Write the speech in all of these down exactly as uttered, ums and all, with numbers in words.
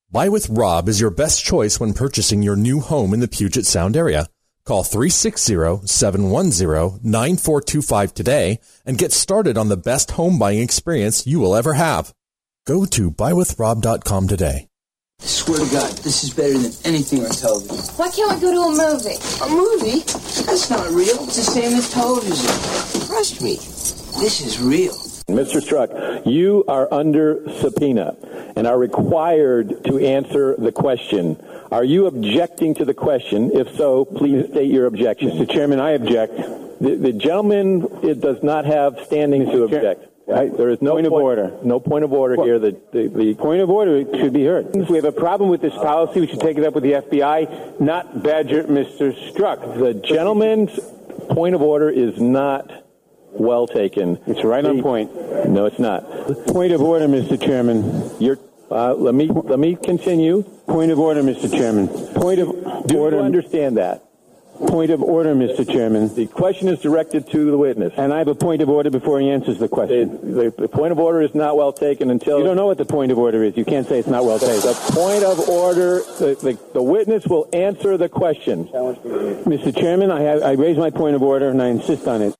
Buy with Rob is your best choice when purchasing your new home in the Puget Sound area. Call three six zero, seven one zero, nine four two five today and get started on the best home buying experience you will ever have. Go to buy with rob dot com today. I swear to God, this is better than anything on television. Why can't we go to a movie? A movie? That's not real. It's the same as television. Trust me, this is real. Mister Strzok, you are under subpoena and are required to answer the question. Are you objecting to the question? If so, please state your objection. Mister Chairman, I object. The, the gentleman it does not have standing to object. Right? There is no point, point of order. No point of order well, here. The, the, the point of order should be heard. If we have a problem with this policy, we should take it up with the F B I, not badger Mister Strzok. The gentleman's point of order is not well taken. It's right the, on point. No, it's not. Point of order, Mister Chairman. You're, uh, let me let me continue. Point of order, Mister Chairman. Point of Do order. you understand that? Point of order, Mister Chairman. The question is directed to the witness. And I have a point of order before he answers the question. The, the, the point of order is not well taken until... You don't know what the point of order is. You can't say it's not well taken. The point of order, the, the, the witness will answer the question. Mister Chairman, I, have, I raise my point of order and I insist on it.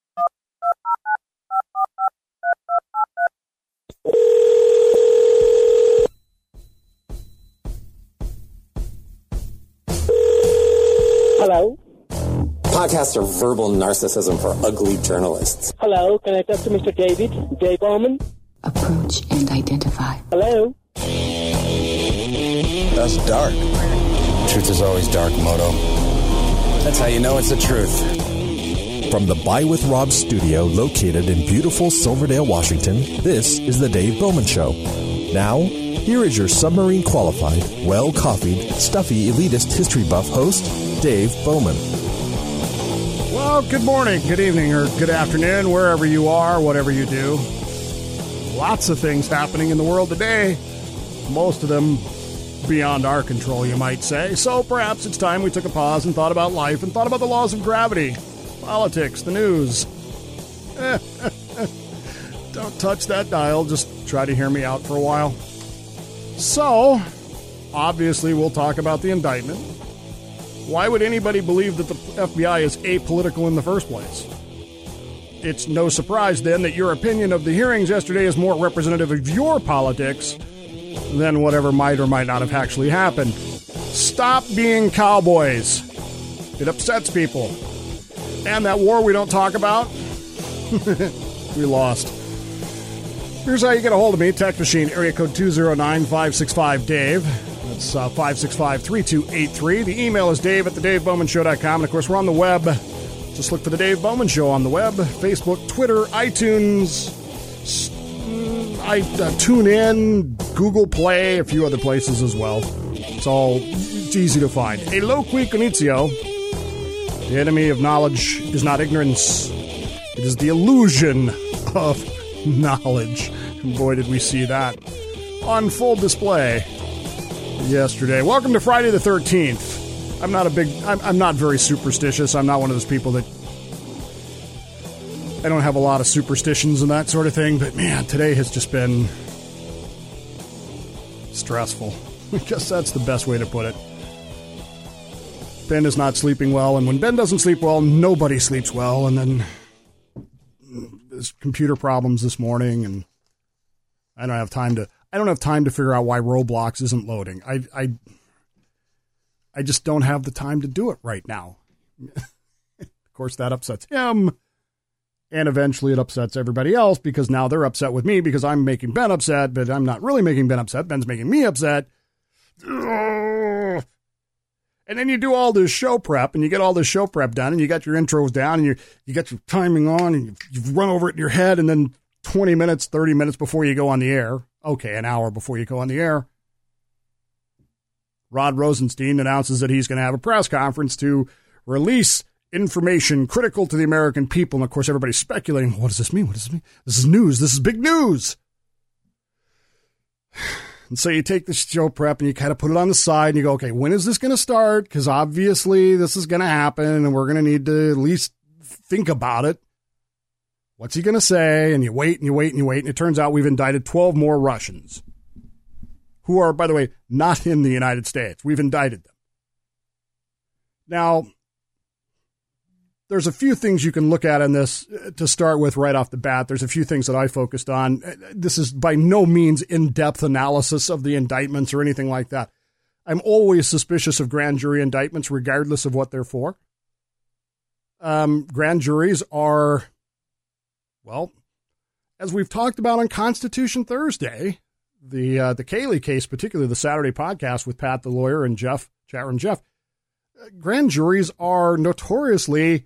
Hello? Podcasts are verbal narcissism for ugly journalists. Hello, can I talk to Mister David? Dave Bowman? Approach and identify. Hello? That's dark. Truth is always dark, Moto. That's how you know it's the truth. From the Buy with Rob studio located in beautiful Silverdale, Washington, this is the Dave Bowman Show. Now, here is your submarine qualified, well-coffeed, stuffy, elitist history buff host, Dave Bowman. Well, good morning, good evening, or good afternoon, wherever you are, whatever you do. Lots of things happening in the world today. Most of them beyond our control, you might say. So perhaps it's time we took a pause and thought about life and thought about the laws of gravity, politics, the news. Don't touch that dial. Just try to hear me out for a while. So, obviously, we'll talk about the indictment. Why would anybody believe that the F B I is apolitical in the first place? It's no surprise, then, that your opinion of the hearings yesterday is more representative of your politics than whatever might or might not have actually happened. Stop being cowboys. It upsets people. And that war we don't talk about, we lost. Here's how you get a hold of me. Text machine, area code two oh nine, five six five, Dave. That's uh, five six five, three two eight three. The email is dave at the dave bowman show dot com. And, of course, we're on the web. Just look for The Dave Bowman Show on the web. Facebook, Twitter, iTunes, I uh, tune in, Google Play, a few other places as well. It's all it's easy to find. E loqui conitio. The enemy of knowledge is not ignorance. It is the illusion of knowledge. And boy, did we see that on full display yesterday. Welcome to Friday the thirteenth. I'm not a big, I'm, I'm not very superstitious. I'm not one of those people that, I don't have a lot of superstitions and that sort of thing. But man, today has just been stressful. I guess that's the best way to put it. Ben is not sleeping well. And when Ben doesn't sleep well, nobody sleeps well. And then there's computer problems this morning. And I don't have time to, I don't have time to figure out why Roblox isn't loading. I, I, I just don't have the time to do it right now. Of course, that upsets him. And eventually it upsets everybody else because now they're upset with me because I'm making Ben upset, but I'm not really making Ben upset. Ben's making me upset. And then you do all this show prep and you get all this show prep done and you got your intros down and you you got your timing on and you, you've run over it in your head and then twenty minutes, thirty minutes before you go on the air. Okay, an hour before you go on the air. Rod Rosenstein announces that he's going to have a press conference to release information critical to the American people. And, of course, everybody's speculating, what does this mean? What does this mean? This is news. This is big news. And so you take the show prep and you kind of put it on the side and you go, okay, when is this going to start? Because obviously this is going to happen and we're going to need to at least think about it. What's he going to say? And you wait and you wait and you wait. And it turns out we've indicted twelve more Russians. who are, by the way, not in the United States. We've indicted them. Now, there's a few things you can look at in this to start with right off the bat. There's a few things that I focused on. This is by no means in-depth analysis of the indictments or anything like that. I'm always suspicious of grand jury indictments, regardless of what they're for. Um, grand juries are, well, as we've talked about on Constitution Thursday, the uh, the Cayley case, particularly the Saturday podcast with Pat the lawyer and Jeff, Chatroom Jeff, uh, grand juries are notoriously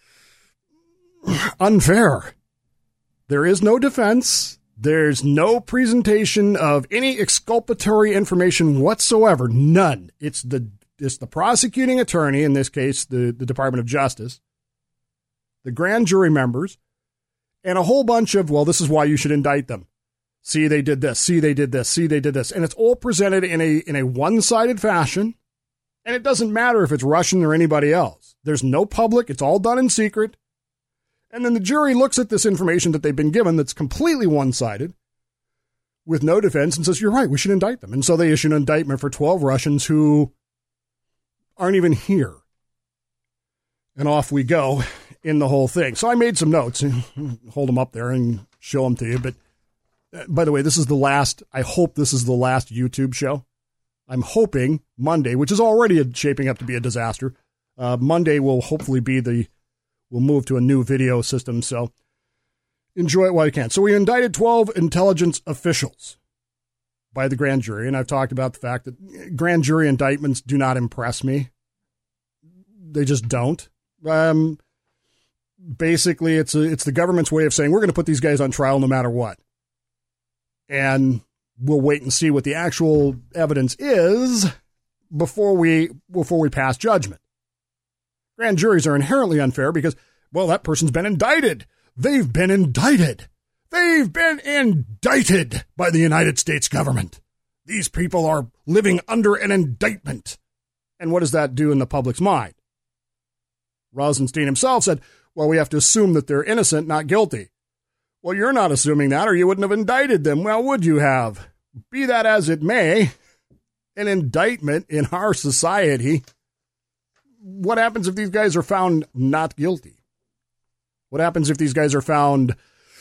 unfair. There is no defense. There's no presentation of any exculpatory information whatsoever. None. It's the it's the prosecuting attorney, in this case, the, the Department of Justice, the grand jury members, and a whole bunch of, well, this is why you should indict them. See, they did this. See, they did this. See, they did this. And it's all presented in a in a one-sided fashion. And it doesn't matter if it's Russian or anybody else. There's no public. It's all done in secret. And then the jury looks at this information that they've been given that's completely one-sided with no defense and says, you're right, we should indict them. And so they issue an indictment for twelve Russians who aren't even here. And off we go in the whole thing. So I made some notes and hold them up there and show them to you. But uh, by the way, this is the last, I hope this is the last YouTube show. I'm hoping Monday, which is already a, shaping up to be a disaster. Uh, Monday will hopefully be the, we'll move to a new video system. So enjoy it while you can. So we indicted twelve intelligence officials by the grand jury. And I've talked about the fact that grand jury indictments do not impress me. They just don't. Um, basically, it's a, it's the government's way of saying, we're going to put these guys on trial no matter what. And we'll wait and see what the actual evidence is before we, before we pass judgment. Grand juries are inherently unfair because, well, that person's been indicted. They've been indicted. They've been indicted by the United States government. These people are living under an indictment. And what does that do in the public's mind? Rosenstein himself said, well, we have to assume that they're innocent, not guilty. Well, you're not assuming that, or you wouldn't have indicted them. Well, would you have? Be that as it may, an indictment in our society, what happens if these guys are found not guilty? What happens if these guys are found,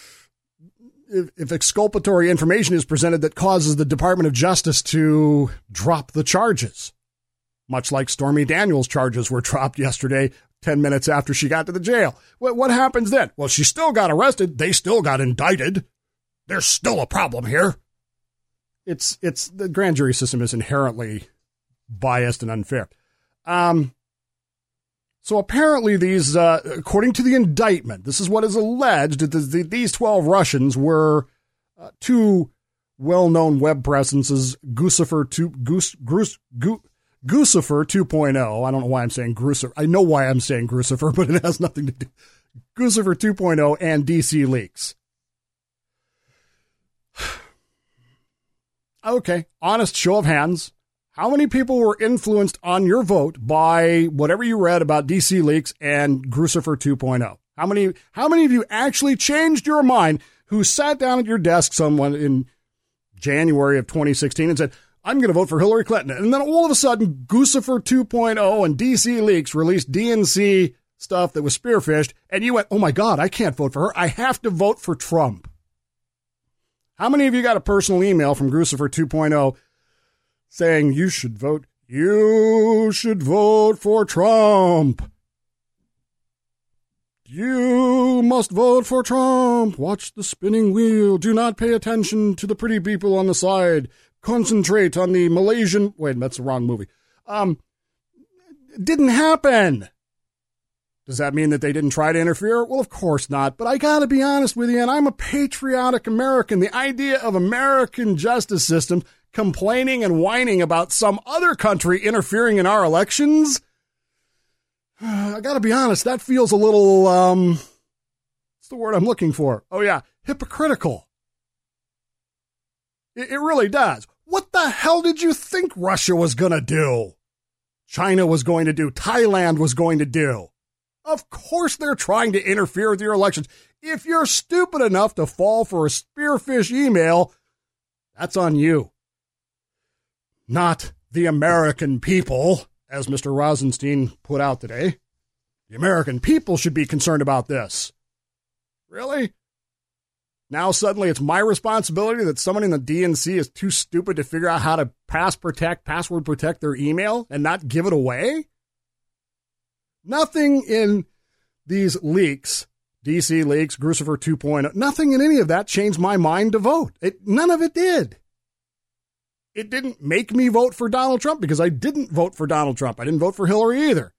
if, if exculpatory information is presented that causes the Department of Justice to drop the charges? Much like Stormy Daniels' charges were dropped yesterday, ten minutes after she got to the jail. What, what happens then? Well, she still got arrested. They still got indicted. There's still a problem here. It's, it's, the grand jury system is inherently biased and unfair. Um, so apparently these, uh, according to the indictment, this is what is alleged, that the, these twelve Russians were uh, two well-known web presences, Guccifer two, Goose, Goose, Goose, Guccifer two point oh. I don't know why I'm saying Grucifer. I know why I'm saying Grucifer, but it has nothing to do. Guccifer two point oh and D C Leaks. Okay, honest show of hands. How many people were influenced on your vote by whatever you read about D C Leaks and Grucifer two point oh? How many, how many of you actually changed your mind who sat down at your desk someone in January of twenty sixteen and said, I'm going to vote for Hillary Clinton. And then all of a sudden, Guccifer two point oh and D C Leaks released D N C stuff that was spearphished, and you went, oh my God, I can't vote for her. I have to vote for Trump. How many of you got a personal email from Guccifer two point oh saying you should vote, you should vote for Trump? You must vote for Trump. Watch the spinning wheel. Do not pay attention to the pretty people on the side. Concentrate on the Malaysian... Wait, that's the wrong movie. Um, it didn't happen. Does that mean that they didn't try to interfere? Well, of course not. But I got to be honest with you, and I'm a patriotic American. The idea of American justice system complaining and whining about some other country interfering in our elections, I got to be honest, that feels a little, um, what's the word I'm looking for? Oh, yeah, hypocritical. It, it really does. What the hell did you think Russia was going to do? China was going to do? Thailand was going to do? Of course they're trying to interfere with your elections. If you're stupid enough to fall for a spearfish email, that's on you. not the American people, as Mister Rosenstein put out today. The American people should be concerned about this. Really? Now suddenly it's my responsibility that someone in the D N C is too stupid to figure out how to pass protect, password protect their email and not give it away? Nothing in these leaks, D C leaks, Grucifer two point oh, nothing in any of that changed my mind to vote. It, none of it did. It didn't make me vote for Donald Trump because I didn't vote for Donald Trump. I didn't vote for Hillary either.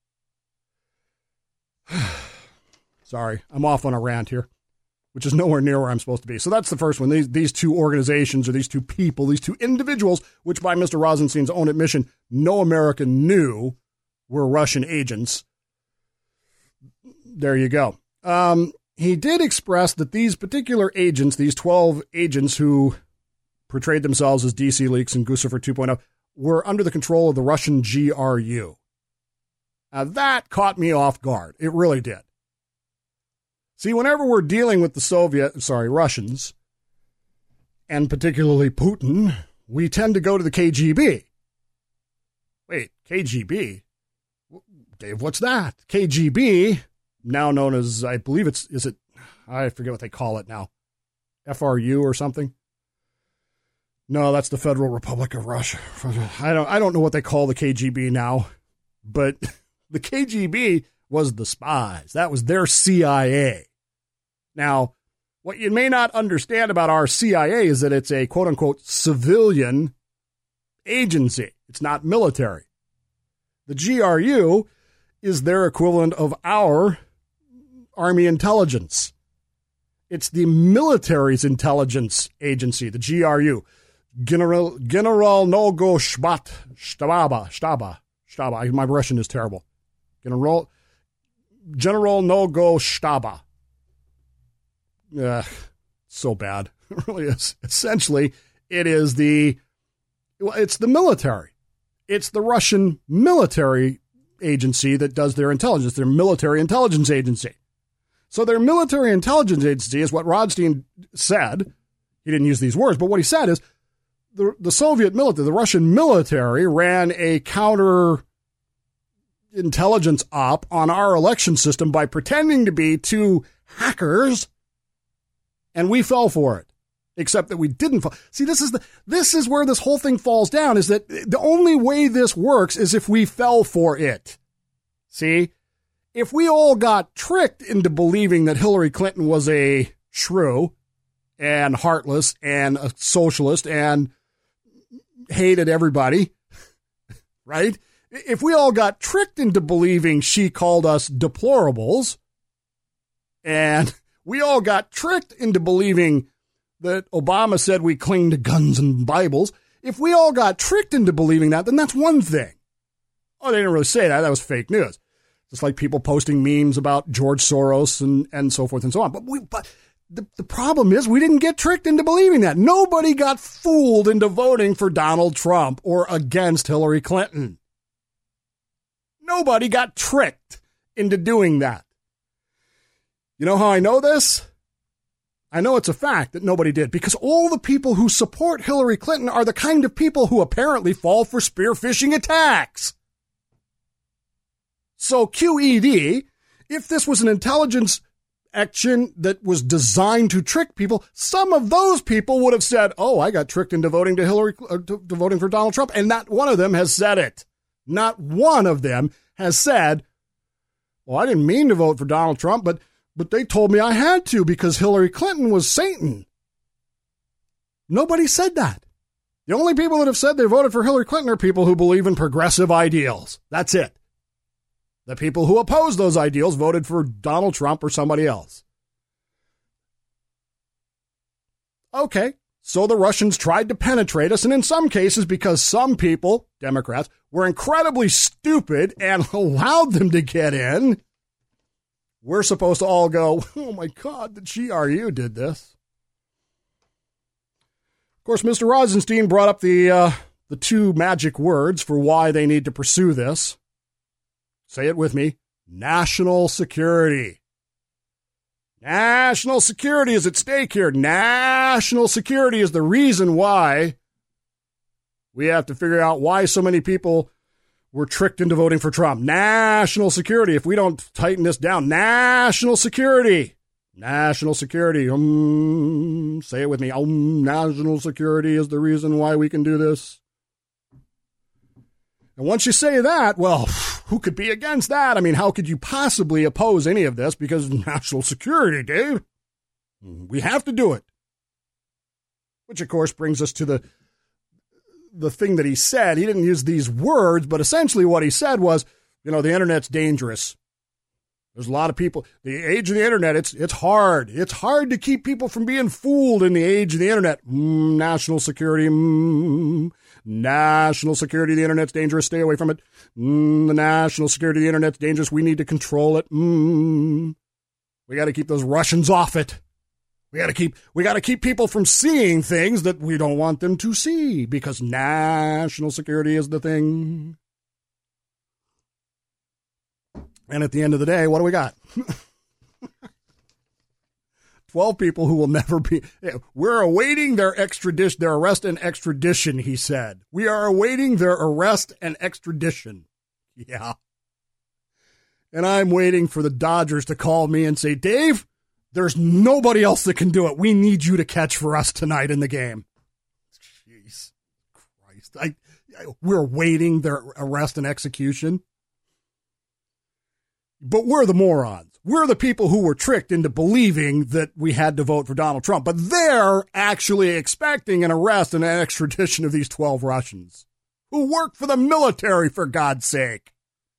Sorry, I'm off on a rant here, which is nowhere near where I'm supposed to be. So that's the first one. These, these two organizations or these two people, these two individuals, which by Mister Rosenstein's own admission, no American knew were Russian agents. There you go. Um, he did express that these particular agents, these twelve agents who portrayed themselves as D C leaks and Guccifer two point oh, were under the control of the Russian G R U. Now that caught me off guard. It really did. See, whenever we're dealing with the Soviet, sorry, Russians, and particularly Putin, we tend to go to the K G B. Wait, K G B? Dave, what's that? K G B, now known as, I believe it's, is it, I forget what they call it now. F R U or something? No, that's the Federal Republic of Russia. I don't, I don't know what they call the K G B now, but the K G B was the spies. That was their C I A. Now, what you may not understand about our C I A is that it's a quote-unquote civilian agency. It's not military. The G R U is their equivalent of our Army intelligence. It's the military's intelligence agency, the G R U. General General Nogo Shbat Shtaba Shtaba Shtaba. My Russian is terrible. General General Nogo Shtaba. Uh, so bad. It really is. Essentially, it is the well, it's the military. It's the Russian military agency that does their intelligence, their military intelligence agency. So their military intelligence agency is what Rodstein said. He didn't use these words, but what he said is the, the Soviet military, the Russian military ran a counter intelligence op on our election system by pretending to be two hackers, and we fell for it. Except that we didn't fall. See, this is the this is where this whole thing falls down, is that the only way this works is if we fell for it. See? If we all got tricked into believing that Hillary Clinton was a shrew and heartless and a socialist and hated everybody, right? If we all got tricked into believing she called us deplorables, and we all got tricked into believing that Obama said we cling to guns and Bibles, if we all got tricked into believing that, then that's one thing. Oh, they didn't really say that. That was fake news. Just like people posting memes about George Soros and, and so forth and so on. But we, but the, the problem is we didn't get tricked into believing that. Nobody got fooled into voting for Donald Trump or against Hillary Clinton. Nobody got tricked into doing that. You know how I know this? I know it's a fact that nobody did, because all the people who support Hillary Clinton are the kind of people who apparently fall for spear phishing attacks. So Q E D, if this was an intelligence action that was designed to trick people, some of those people would have said, oh, I got tricked into voting to Hillary, uh, to, to voting for Donald Trump. And not one of them has said it. Not one of them has said, well, I didn't mean to vote for Donald Trump, but But they told me I had to because Hillary Clinton was Satan. Nobody said that. The only people that have said they voted for Hillary Clinton are people who believe in progressive ideals. That's it. The people who oppose those ideals voted for Donald Trump or somebody else. Okay, so the Russians tried to penetrate us, and in some cases, because some people, Democrats, were incredibly stupid and allowed them to get in, we're supposed to all go, oh my God, the G R U did this. Of course, Mister Rosenstein brought up the uh, the two magic words for why they need to pursue this. Say it with me. National security. National security is at stake here. National security is the reason why We have to figure out why so many people were tricked into voting for Trump. National security. If we don't tighten this down, national security. National security. Um, say it with me. Um, national security is the reason why we can do this. And once you say that, well, who could be against that? I mean, how could you possibly oppose any of this? Because national security, Dave. We have to do it. Which, of course, brings us to the the thing that he said. He didn't use these words, but essentially what he said was, you know, the internet's dangerous. There's a lot of people. The age of the internet, it's it's hard. It's hard to keep people from being fooled in the age of the internet. Mm, national security. Mm, national security. The internet's dangerous. Stay away from it. Mm, the national security of the internet's dangerous. We need to control it. Mm, we got to keep those Russians off it. We got to keep we got to keep people from seeing things that we don't want them to see because national security is the thing. And at the end of the day, what do we got? twelve people who will never be. We're awaiting their extradition, their arrest and extradition, he said. We are awaiting their arrest and extradition. Yeah. And I'm waiting for the Dodgers to call me and say, Dave, there's nobody else that can do it. We need you to catch for us tonight in the game. Jeez Christ. I, I, we're waiting their arrest and execution. But we're the morons. We're the people who were tricked into believing that we had to vote for Donald Trump. But they're actually expecting an arrest and an extradition of these twelve Russians who work for the military, for God's sake.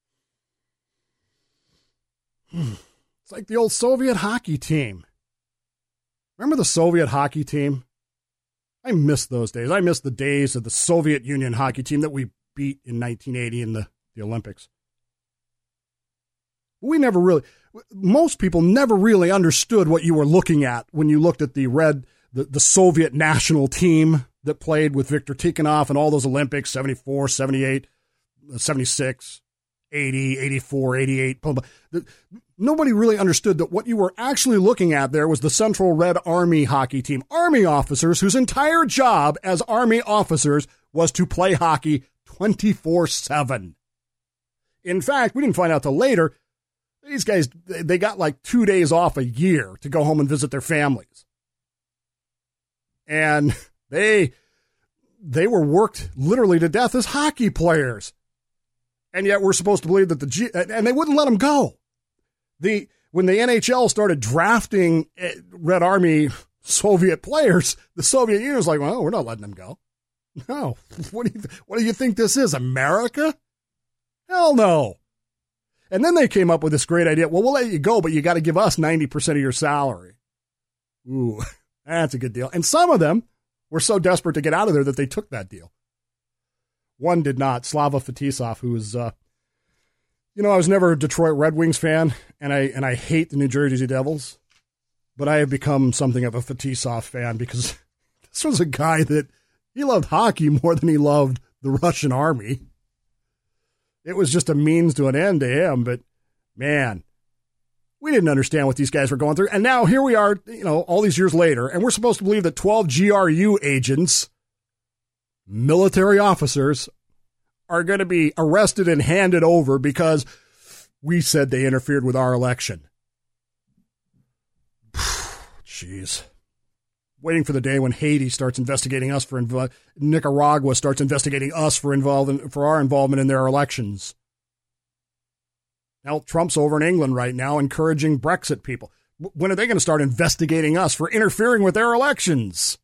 It's like the old Soviet hockey team. Remember the Soviet hockey team? I miss those days. I miss the days of the Soviet Union hockey team that we beat in nineteen eighty in the, the Olympics. We never really, most people never really understood what you were looking at when you looked at the red, the, the Soviet national team that played with Viktor Tikhonov and all those Olympics, seventy-four, seventy-eight, seventy-six, eighty, eighty-four, eighty-eight. Nobody really understood that what you were actually looking at there was the Central Red Army hockey team. Army officers whose entire job as Army officers was to play hockey twenty-four seven. In fact, we didn't find out till later, these guys, they got like two days off a year to go home and visit their families. And they, they were worked literally to death as hockey players. And yet we're supposed to believe that the G, and they wouldn't let them go. The, when the N H L started drafting Red Army Soviet players, the Soviet Union was like, well, we're not letting them go. No. What do you, what do you think this is, America? Hell no. And then they came up with this great idea. Well, we'll let you go, but you got to give us ninety percent of your salary. Ooh, that's a good deal. And some of them were so desperate to get out of there that they took that deal. One did not. Slava Fetisov, who was, uh, you know, I was never a Detroit Red Wings fan, and I and I hate the New Jersey Devils, but I have become something of a Fetisov fan because this was a guy that he loved hockey more than he loved the Russian army. It was just a means to an end to him, but man, we didn't understand what these guys were going through. And now here we are, you know, all these years later, and we're supposed to believe that twelve G R U agents, military officers, are going to be arrested and handed over because we said they interfered with our election. Jeez. Waiting for the day when Haiti starts investigating us for inv- Nicaragua starts investigating us for involvement for our involvement in their elections. Now Trump's over in England right now encouraging Brexit people. When are they going to start investigating us for interfering with their elections?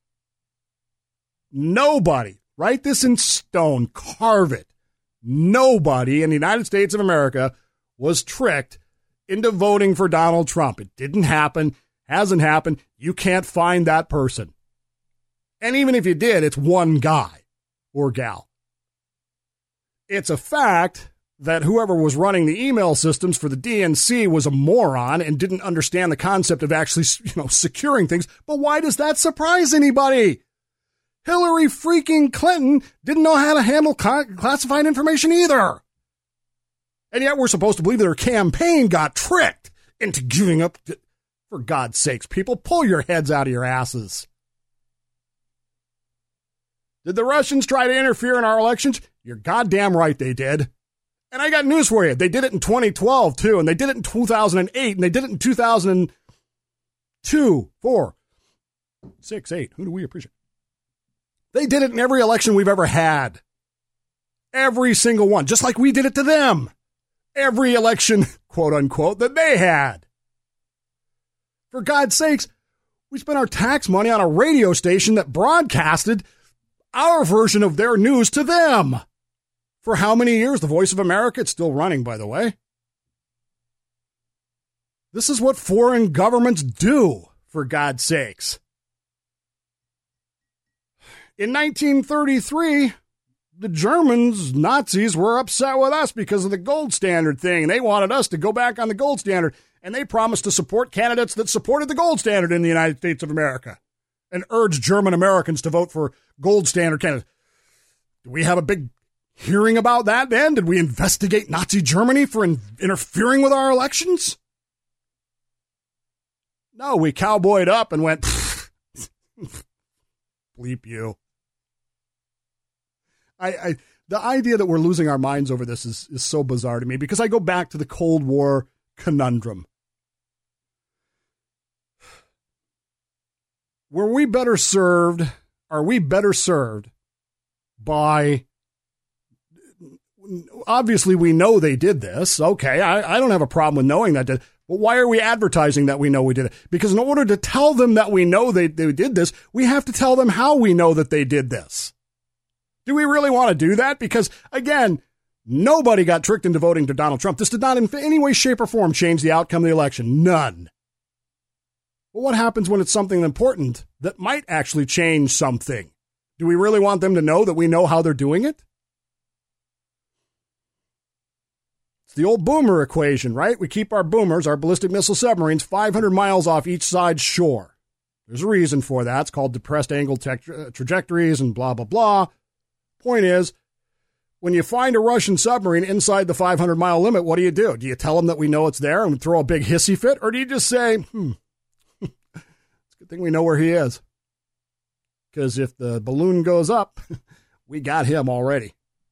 Nobody. Write this in stone. Carve it. Nobody in the United States of America was tricked into voting for Donald Trump. It didn't happen. Hasn't happened. You can't find that person. And even if you did, it's one guy or gal. It's a fact that whoever was running the email systems for the D N C was a moron and didn't understand the concept of actually, you know, securing things. But why does that surprise anybody? Hillary freaking Clinton didn't know how to handle classified information either. And yet we're supposed to believe that her campaign got tricked into giving up. To, for God's sakes, people, pull your heads out of your asses. Did the Russians try to interfere in our elections? You're goddamn right they did. And I got news for you. They did it in twenty twelve, too, and they did it in two thousand eight, and they did it in two thousand two, four, six, eight. Who do we appreciate? They did it in every election we've ever had. Every single one, just like we did it to them. Every election, quote unquote, that they had. For God's sakes, we spent our tax money on a radio station that broadcasted our version of their news to them. For how many years? The Voice of America, it's still running, by the way. This is what foreign governments do, for God's sakes. In nineteen thirty-three, the Germans, Nazis, were upset with us because of the gold standard thing. They wanted us to go back on the gold standard, and they promised to support candidates that supported the gold standard in the United States of America and urged German Americans to vote for gold standard candidates. Do we have a big hearing about that then? Did we investigate Nazi Germany for in- interfering with our elections? No, we cowboyed up and went, bleep you. I, I the idea that we're losing our minds over this is, is so bizarre to me because I go back to the Cold War conundrum. Were we better served, are we better served by, obviously we know they did this. Okay, I, I don't have a problem with knowing that. But why are we advertising that we know we did it? Because in order to tell them that we know they, they did this, we have to tell them how we know that they did this. Do we really want to do that? Because, again, nobody got tricked into voting to Donald Trump. This did not in any way, shape, or form change the outcome of the election. None. Well, what happens when it's something important that might actually change something? Do we really want them to know that we know how they're doing it? It's the old boomer equation, right? We keep our boomers, our ballistic missile submarines, five hundred miles off each side's shore. There's a reason for that. It's called depressed angle te- trajectories and blah, blah, blah. Point is, when you find a Russian submarine inside the five hundred mile limit, what do you do? Do you tell them that we know it's there and throw a big hissy fit? Or do you just say, hmm, it's a good thing we know where he is? Because if the balloon goes up, we got him already.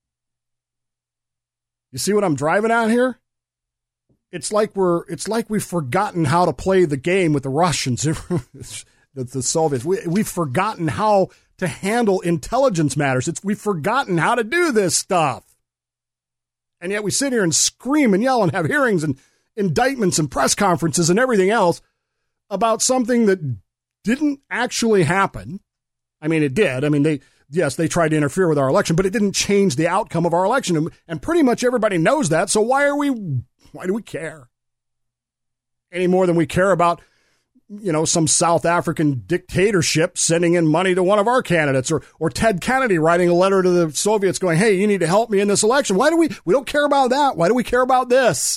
You see what I'm driving at here? It's like we're, it's like we've forgotten how to play the game with the Russians, the, the Soviets. We, we've forgotten how to handle intelligence matters. It's, we've forgotten how to do this stuff. And yet we sit here and scream and yell and have hearings and indictments and press conferences and everything else about something that didn't actually happen. I mean, it did. I mean, they, yes, they tried to interfere with our election, but it didn't change the outcome of our election. And, and pretty much everybody knows that. So why are we, why do we care? Any more than we care about, you know, some South African dictatorship sending in money to one of our candidates, or or Ted Kennedy writing a letter to the Soviets going, hey, you need to help me in this election. Why do we, we don't care about that. Why do we care about this?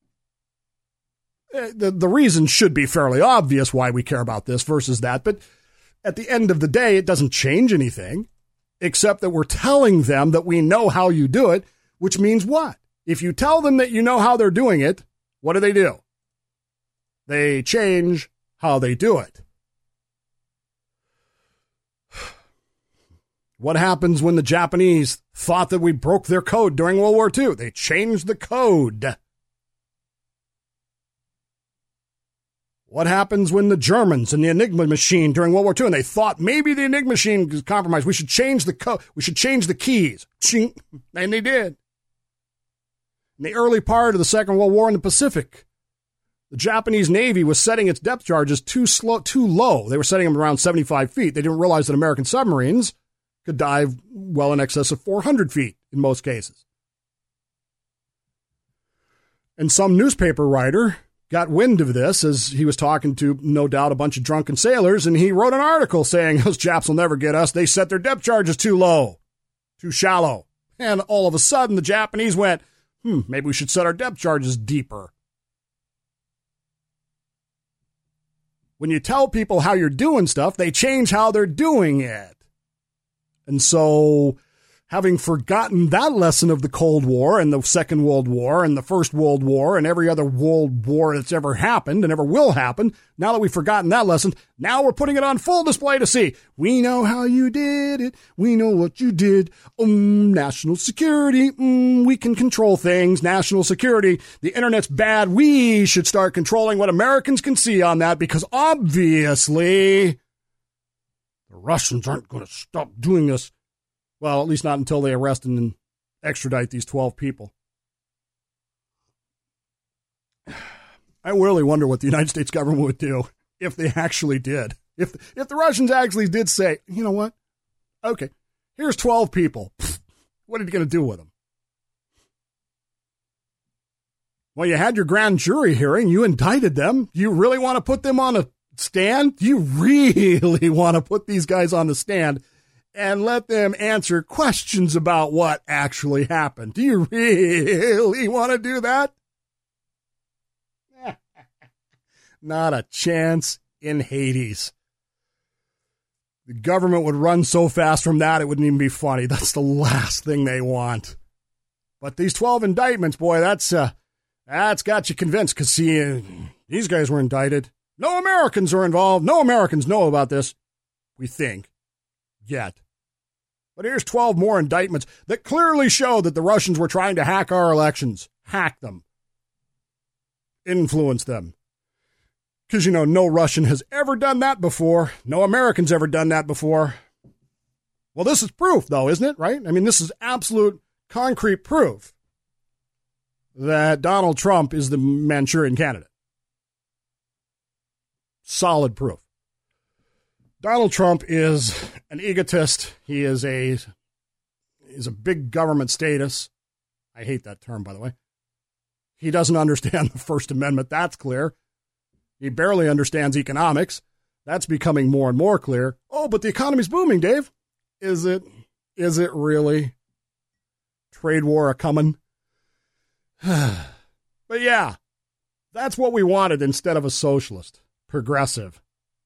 The, the reason should be fairly obvious why we care about this versus that. But at the end of the day, it doesn't change anything except that we're telling them that we know how you do it, which means what? If you tell them that you know how they're doing it, what do they do? They change how they do it. What happens when the Japanese thought that we broke their code during World War Two? They changed the code. What happens when the Germans and the Enigma machine during World War Two and they thought maybe the Enigma machine was compromised? We should change the code. We should change the keys. And they did. In the early part of the Second World War in the Pacific, the Japanese Navy was setting its depth charges too slow, too low. They were setting them around seventy-five feet. They didn't realize that American submarines could dive well in excess of four hundred feet in most cases. And some newspaper writer got wind of this as he was talking to, no doubt, a bunch of drunken sailors, and he wrote an article saying those Japs will never get us. They set their depth charges too low, too shallow. And all of a sudden, the Japanese went, hmm, maybe we should set our depth charges deeper. When you tell people how you're doing stuff, they change how they're doing it. And so having forgotten that lesson of the Cold War and the Second World War and the First World War and every other world war that's ever happened and ever will happen, now that we've forgotten that lesson, now we're putting it on full display to see. We know how you did it. We know what you did. Um, national security. Mm, we can control things. National security. The internet's bad. We should start controlling what Americans can see on that, because obviously the Russians aren't going to stop doing this. Well, at least not until they arrest and extradite these twelve people. I really wonder what the United States government would do if they actually did. If if the Russians actually did say, you know what? Okay, here's twelve people. What are you going to do with them? Well, you had your grand jury hearing. You indicted them. You really want to put them on a stand? You really want to put these guys on the stand and let them answer questions about what actually happened? Do you really want to do that? Not a chance in Hades. The government would run so fast from that, it wouldn't even be funny. That's the last thing they want. But these twelve indictments, boy, that's uh, that's got you convinced, because, see, uh, these guys were indicted. No Americans are involved. No Americans know about this, we think, yet. But here's twelve more indictments that clearly show that the Russians were trying to hack our elections. Hack them. Influence them. Because, you know, no Russian has ever done that before. No American's ever done that before. Well, this is proof, though, isn't it? Right? I mean, this is absolute concrete proof that Donald Trump is the Manchurian candidate. Solid proof. Donald Trump is an egotist. He is a is a big government status. I hate that term, by the way. He doesn't understand the First Amendment. That's clear. He barely understands economics. That's becoming more and more clear. Oh, but the economy's booming, Dave. Is it? Is it really? Trade war a-coming? But yeah, that's what we wanted instead of a socialist. Progressive.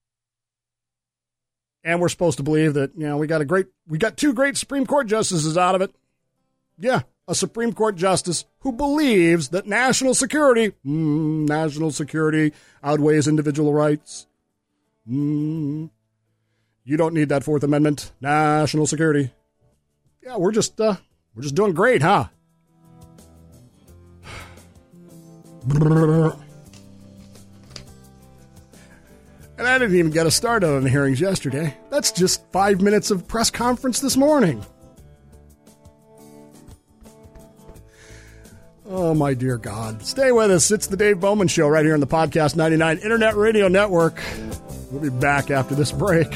And we're supposed to believe that, you know, we got a great, we got two great Supreme Court justices out of it. Yeah, a Supreme Court justice who believes that national security, mm, national security outweighs individual rights. Mm, you don't need that Fourth Amendment, national security. Yeah, we're just, uh, we're just doing great, huh? And I didn't even get us started on the hearings yesterday. That's just five minutes of press conference this morning. Oh, my dear God. Stay with us. It's the Dave Bowman Show right here on the Podcast ninety-nine Internet Radio Network. We'll be back after this break.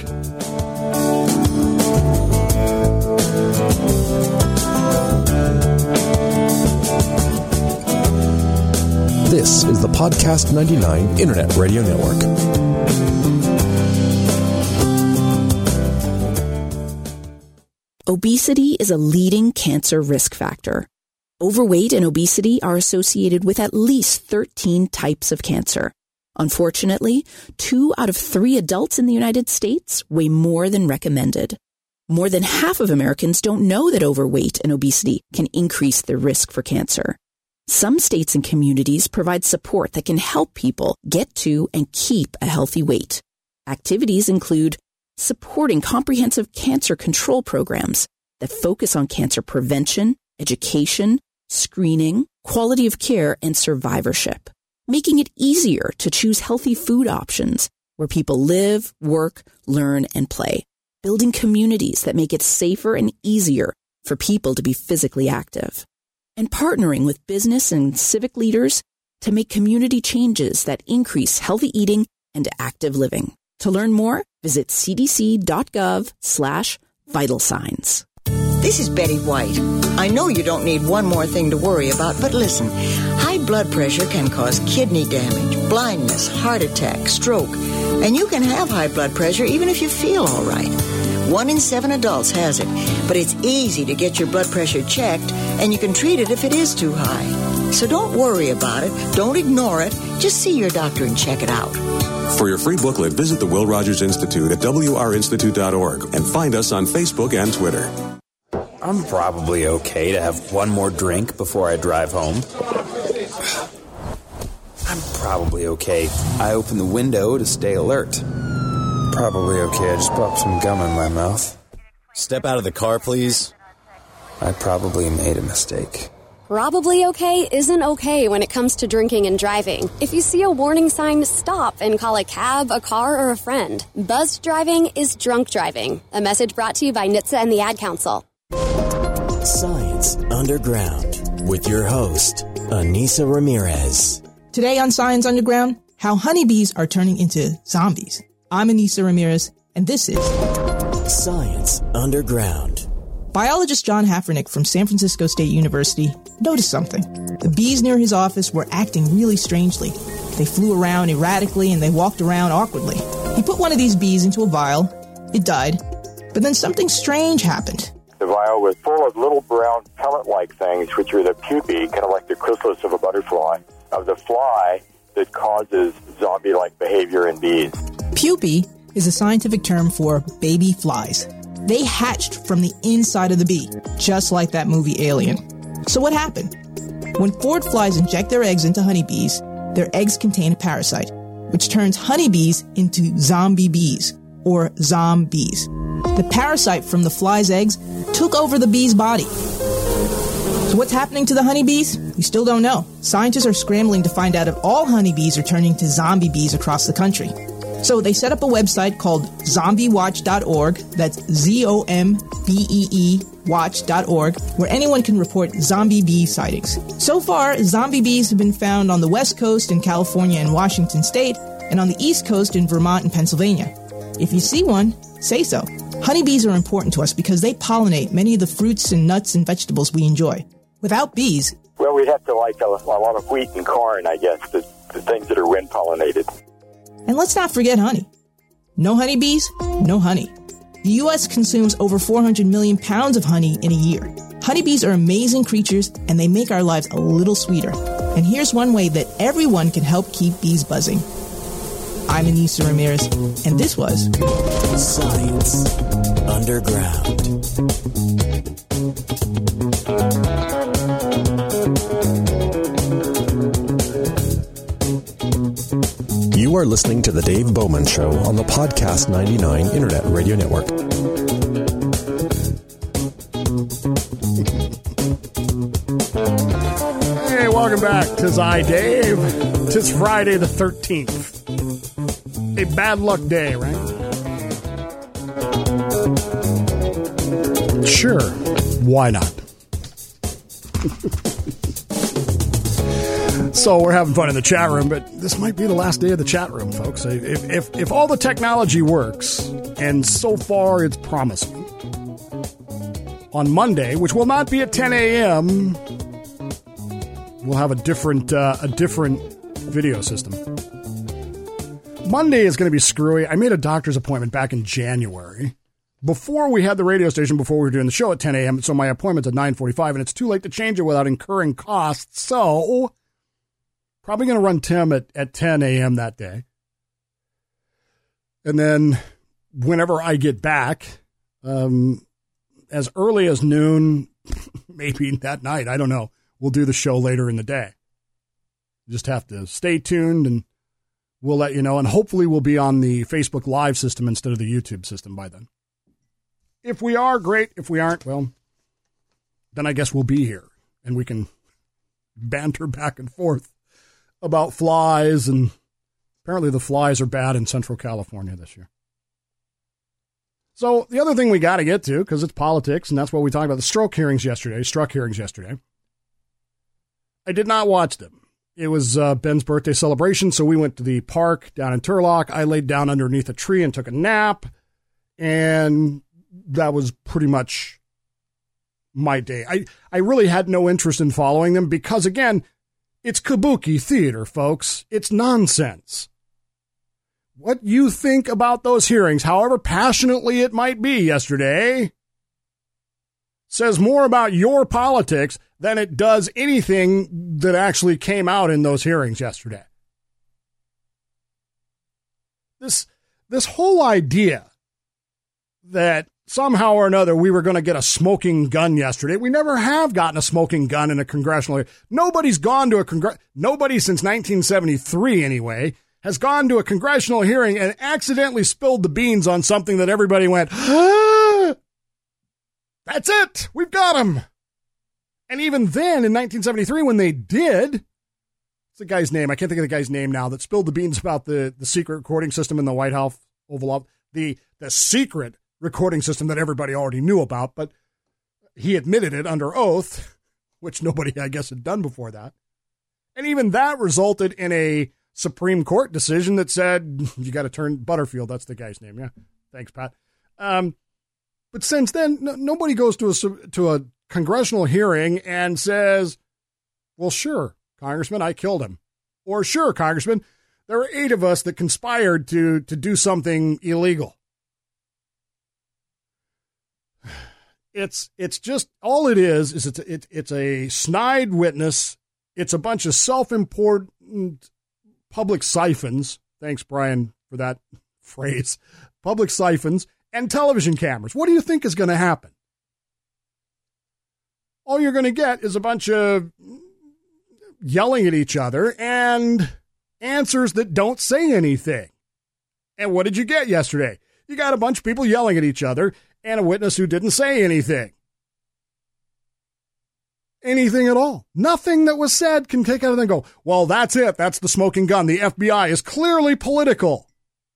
This is the Podcast ninety-nine Internet Radio Network. Obesity is a leading cancer risk factor. Overweight and obesity are associated with at least thirteen types of cancer. Unfortunately, two out of three adults in the United States weigh more than recommended. More than half of Americans don't know that overweight and obesity can increase their risk for cancer. Some states and communities provide support that can help people get to and keep a healthy weight. Activities include supporting comprehensive cancer control programs that focus on cancer prevention, education, screening, quality of care, and survivorship, making it easier to choose healthy food options where people live, work, learn, and play, building communities that make it safer and easier for people to be physically active, and partnering with business and civic leaders to make community changes that increase healthy eating and active living. To learn more, visit cdc.gov slash vital signs. This is Betty White. I know you don't need one more thing to worry about, but listen, high blood pressure can cause kidney damage, blindness, heart attack, stroke, and you can have high blood pressure even if you feel all right. One in seven adults has it, but it's easy to get your blood pressure checked, and you can treat it if it is too high. So don't worry about it. Don't ignore it. Just see your doctor and check it out. For your free booklet, visit the Will Rogers Institute at w r institute dot org and find us on Facebook and Twitter. I'm probably okay to have one more drink before I drive home. I'm probably okay. I open the window to stay alert. Probably okay. I just popped some gum in my mouth. Step out of the car, please. I probably made a mistake. Probably okay isn't okay when it comes to drinking and driving. If you see a warning sign, stop and call a cab, a car, or a friend. Buzzed driving is drunk driving. A message brought to you by N H T S A and the Ad Council. Science Underground with your host, Anissa Ramirez. Today on Science Underground, how honeybees are turning into zombies. I'm Anissa Ramirez, and this is Science Underground. Biologist John Haffernick from San Francisco State University noticed something. The bees near his office were acting really strangely. They flew around erratically and they walked around awkwardly. He put one of these bees into a vial. It died. But then something strange happened. The vial was full of little brown pellet-like things, which are the pupae, kind of like the chrysalis of a butterfly, of the fly that causes zombie-like behavior in bees. Pupae is a scientific term for baby flies. They hatched from the inside of the bee, just like that movie Alien. So what happened? When Ford flies inject their eggs into honeybees, their eggs contain a parasite, which turns honeybees into zombie bees, or zombies. The parasite from the fly's eggs took over the bee's body. So what's happening to the honeybees? We still don't know. Scientists are scrambling to find out if all honeybees are turning to zombie bees across the country. So they set up a website called zombie watch dot org, that's Z O M B E E watch dot org, where anyone can report zombie bee sightings. So far, zombie bees have been found on the West Coast in California and Washington State, and on the East Coast in Vermont and Pennsylvania. If you see one, say so. Honeybees are important to us because they pollinate many of the fruits and nuts and vegetables we enjoy. Without bees... Well, we'd have to like a, a lot of wheat and corn, I guess, the, the things that are wind-pollinated. And let's not forget honey. No honeybees, no honey. The U S consumes over four hundred million pounds of honey in a year. Honeybees are amazing creatures, and they make our lives a little sweeter. And here's one way that everyone can help keep bees buzzing. I'm Anissa Ramirez, and this was Science Underground. You are listening to The Dave Bowman Show on the Podcast ninety-nine Internet Radio Network. Hey, welcome back. 'Tis I, Dave. 'Tis Friday the thirteenth. A bad luck day, right? Sure. Why not? So we're having fun in the chat room, but this might be the last day of the chat room, folks. If, if, if all the technology works, and so far it's promising, on Monday, which will not be at ten a.m., we'll have a different uh, a different video system. Monday is going to be screwy. I made a doctor's appointment back in January, before we had the radio station, before we were doing the show at ten a.m., so my appointment's at nine forty-five, and it's too late to change it without incurring costs, so probably going to run Tim at, at ten a.m. that day. And then whenever I get back, um, as early as noon, maybe that night, I don't know, we'll do the show later in the day. Just have to stay tuned, and we'll let you know. And hopefully we'll be on the Facebook Live system instead of the YouTube system by then. If we are, great. If we aren't, well, then I guess we'll be here, and we can banter back and forth about flies, and apparently the flies are bad in Central California this year. So the other thing we got to get to, because it's politics, and that's what we talked about, the stroke hearings yesterday, struck hearings yesterday. I did not watch them. It was uh, Ben's birthday celebration, so we went to the park down in Turlock. I laid down underneath a tree and took a nap, and that was pretty much my day. I, I really had no interest in following them because, again, it's kabuki theater, folks. It's nonsense. What you think about those hearings, however passionately it might be yesterday, says more about your politics than it does anything that actually came out in those hearings yesterday. This, this whole idea that somehow or another we were going to get a smoking gun yesterday. We never have gotten a smoking gun in a congressional hearing. Nobody's gone to a congr- nobody since nineteen seventy-three anyway has gone to a congressional hearing and accidentally spilled the beans on something that everybody went, ah, that's it. We've got him. And even then in nineteen seventy-three when they did, what's the guy's name? I can't think of the guy's name now that spilled the beans about the, the secret recording system in the White House Oval Office. The, the secret recording system that everybody already knew about, but he admitted it under oath, which nobody, I guess, had done before that. And even that resulted in a Supreme Court decision that said, you got to turn Butterfield. That's the guy's name. Yeah. Thanks, Pat. Um, but since then, no, nobody goes to a, to a congressional hearing and says, well, sure, Congressman, I killed him. Or sure, Congressman, there were eight of us that conspired to, to do something illegal. It's it's just all it is is it's it, it's a snide witness. It's a bunch of self-important public siphons. Thanks, Brian, for that phrase. Public siphons and television cameras. What do you think is going to happen? All you're going to get is a bunch of yelling at each other and answers that don't say anything. And what did you get yesterday? You got a bunch of people yelling at each other and a witness who didn't say anything. Anything at all. Nothing that was said can take out of it and go, well, that's it. That's the smoking gun. The F B I is clearly political.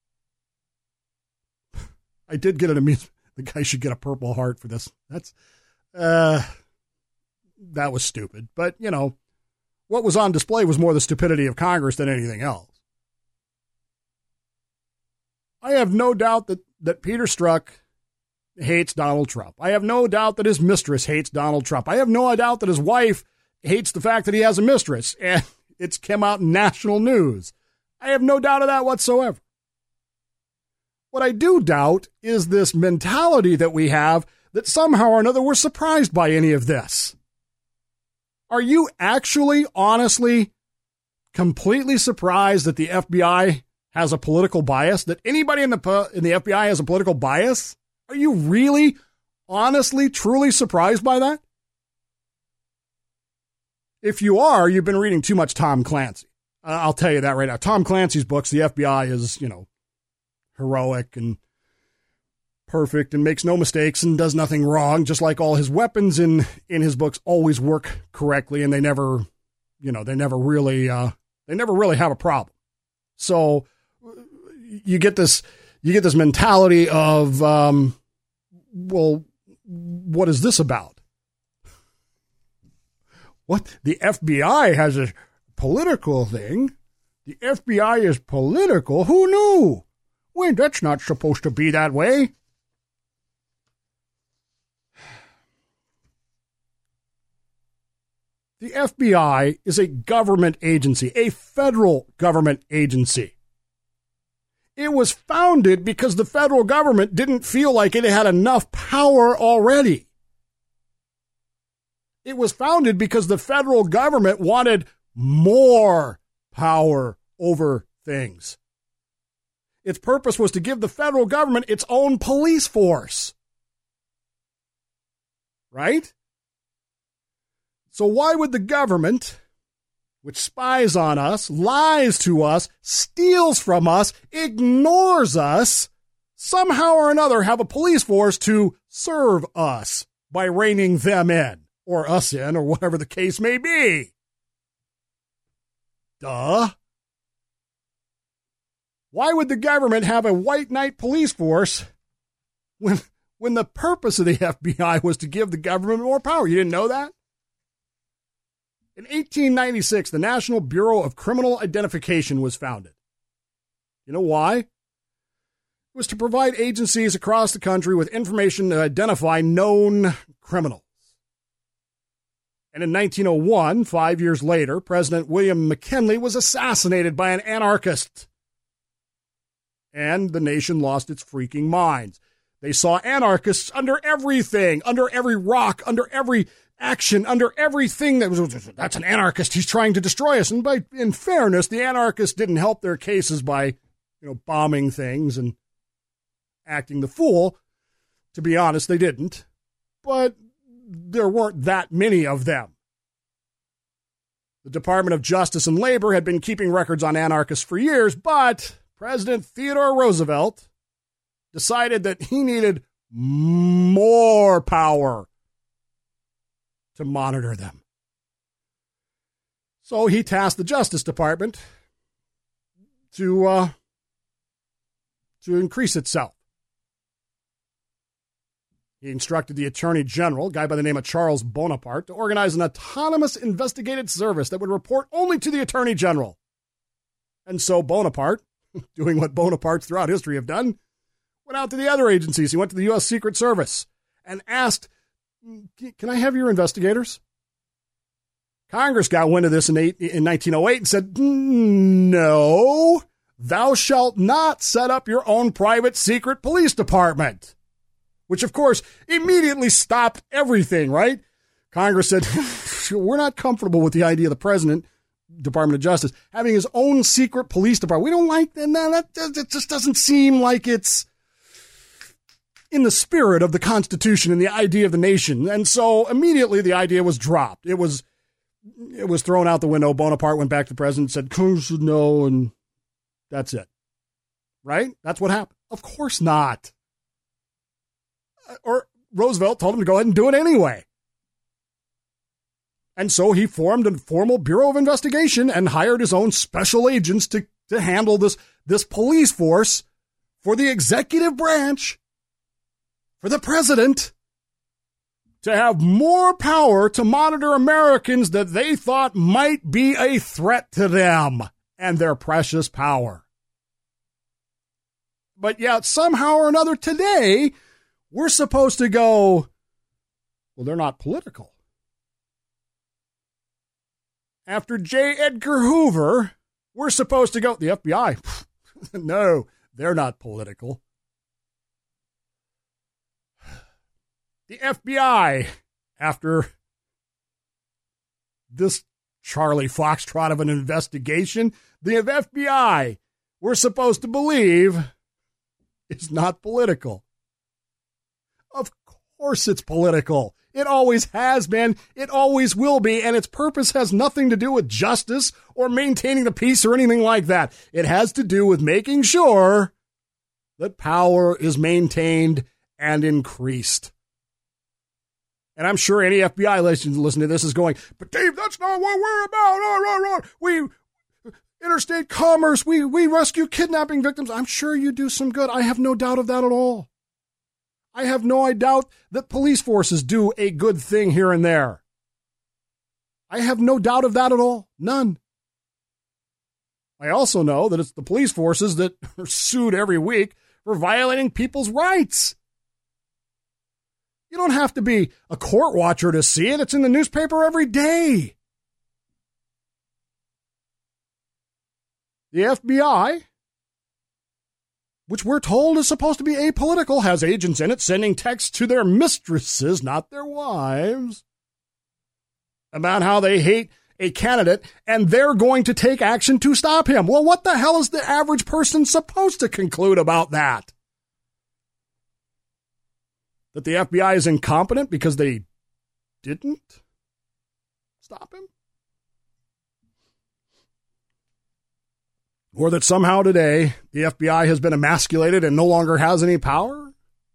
I did get an amusement. The guy should get a Purple Heart for this. That's, uh, that was stupid. But, you know, what was on display was more the stupidity of Congress than anything else. I have no doubt that, that Peter Strzok hates Donald Trump. I have no doubt that his mistress hates Donald Trump. I have no doubt that his wife hates the fact that he has a mistress, and it's come out in national news. I have no doubt of that whatsoever. What I do doubt is this mentality that we have that somehow or another we're surprised by any of this. Are you actually, honestly, completely surprised that the F B I has a political bias? That anybody in the in the F B I has a political bias? Are you really, honestly, truly surprised by that? If you are, you've been reading too much Tom Clancy. Uh, I'll tell you that right now. Tom Clancy's books, the F B I is, you know, heroic and perfect and makes no mistakes and does nothing wrong, just like all his weapons in, in his books always work correctly, and they never, you know, they never really, uh, they never really have a problem. So you get this, you get this mentality of, um, well, what is this about? What? The F B I has a political thing? The F B I is political? Who knew? Wait, that's not supposed to be that way. The F B I is a government agency, a federal government agency. It was founded because the federal government didn't feel like it had enough power already. It was founded because the federal government wanted more power over things. Its purpose was to give the federal government its own police force. Right? So why would the government, which spies on us, lies to us, steals from us, ignores us, somehow or another have a police force to serve us by reining them in, or us in, or whatever the case may be? Duh. Why would the government have a white knight police force when, when the purpose of the F B I was to give the government more power? You didn't know that? In eighteen ninety-six, the National Bureau of Criminal Identification was founded. You know why? It was to provide agencies across the country with information to identify known criminals. And in nineteen oh one, five years later, President William McKinley was assassinated by an anarchist. And the nation lost its freaking minds. They saw anarchists under everything, under every rock, under every action, under everything that was, that's an anarchist. He's trying to destroy us. And by, in fairness, the anarchists didn't help their cases by, you know, bombing things and acting the fool. To be honest, they didn't. But there weren't that many of them. The Department of Justice and Labor had been keeping records on anarchists for years, but President Theodore Roosevelt decided that he needed more power to monitor them. So he tasked the Justice Department to, uh, to increase itself. He instructed the Attorney General, a guy by the name of Charles Bonaparte, to organize an autonomous investigative service that would report only to the Attorney General. And so Bonaparte, doing what Bonapartes throughout history have done, went out to the other agencies. He went to the U S Secret Service and asked, can I have your investigators? Congress got wind of this in, eight, in nineteen oh eight and said, no, thou shalt not set up your own private secret police department. Which, of course, immediately stopped everything, right? Congress said, we're not comfortable with the idea of the president, Department of Justice, having his own secret police department. We don't like that. No, that, that just doesn't seem like it's in the spirit of the Constitution and the idea of the nation. And so immediately the idea was dropped. It was it was thrown out the window. Bonaparte went back to the president and said, Congress said no, and that's it. Right? That's what happened. Of course not. Or Roosevelt told him to go ahead and do it anyway. And so he formed a formal Bureau of Investigation and hired his own special agents to, to handle this, this police force for the executive branch, for the president, to have more power to monitor Americans that they thought might be a threat to them and their precious power. But yet somehow or another today, we're supposed to go, well, they're not political. After J. Edgar Hoover, we're supposed to go, the F B I, no, they're not political. The F B I, after this Charlie Foxtrot of an investigation, the F B I, we're supposed to believe, is not political. Of course it's political. It always has been. It always will be. And its purpose has nothing to do with justice or maintaining the peace or anything like that. It has to do with making sure that power is maintained and increased. And I'm sure any F B I listening to this is going, but Dave, that's not what we're about. Oh, oh, oh. We, interstate commerce, we, we rescue kidnapping victims. I'm sure you do some good. I have no doubt of that at all. I have no doubt that police forces do a good thing here and there. I have no doubt of that at all. None. I also know that it's the police forces that are sued every week for violating people's rights. You don't have to be a court watcher to see it. It's in the newspaper every day. The F B I, which we're told is supposed to be apolitical, has agents in it sending texts to their mistresses, not their wives, about how they hate a candidate and they're going to take action to stop him. Well, what the hell is the average person supposed to conclude about that? That the F B I is incompetent because they didn't stop him? Or that somehow today the F B I has been emasculated and no longer has any power?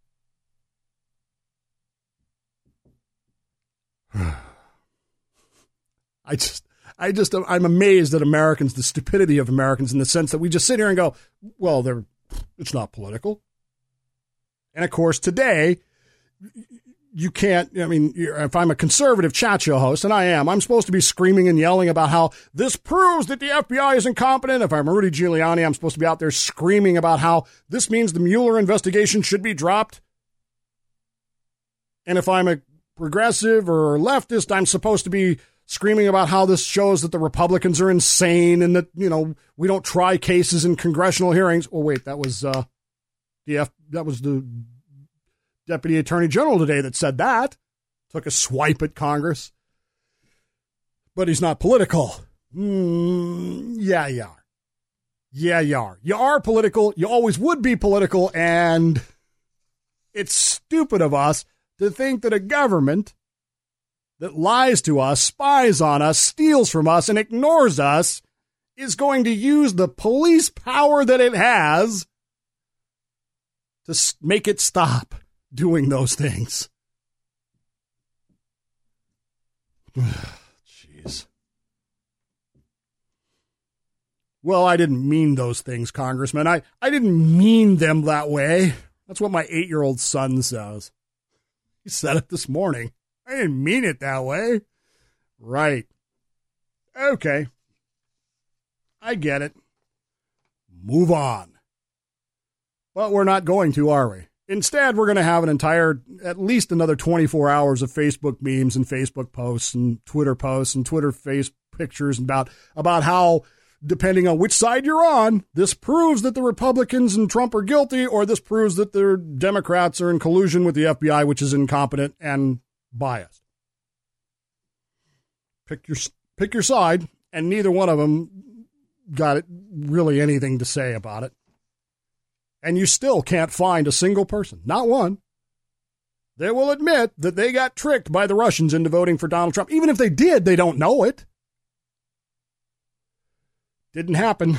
I just, I just, I'm amazed at Americans, the stupidity of Americans in the sense that we just sit here and go, well, they're, it's not political. And of course, today, you can't, I mean, if I'm a conservative chat show host, and I am, I'm supposed to be screaming and yelling about how this proves that the F B I is incompetent. If I'm Rudy Giuliani, I'm supposed to be out there screaming about how this means the Mueller investigation should be dropped. And if I'm a progressive or leftist, I'm supposed to be screaming about how this shows that the Republicans are insane and that, you know, we don't try cases in congressional hearings. Oh, wait, that was, uh, the F, that was the Deputy Attorney General today that said that. Took a swipe at Congress. But he's not political. Mm, yeah, you are. Yeah, you are. You are political. You always would be political. And It's stupid of us to think that a government that lies to us, spies on us, steals from us, and ignores us is going to use the police power that it has to make it stop doing those things. Jeez. Well, I didn't mean those things, Congressman. I, I didn't mean them that way. That's what my eight-year-old son says. He said it this morning. I didn't mean it that way. Right. Okay. I get it. Move on. But we're not going to, are we? Instead, we're going to have an entire, at least another twenty-four hours of Facebook memes and Facebook posts and Twitter posts and Twitter face pictures about, about how, depending on which side you're on, this proves that the Republicans and Trump are guilty, or this proves that the Democrats are in collusion with the F B I, which is incompetent and biased. Pick your, pick your side, and neither one of them got really anything to say about it. And you still can't find a single person, not one, that will admit that they got tricked by the Russians into voting for Donald Trump. Even if they did, they don't know it. Didn't happen.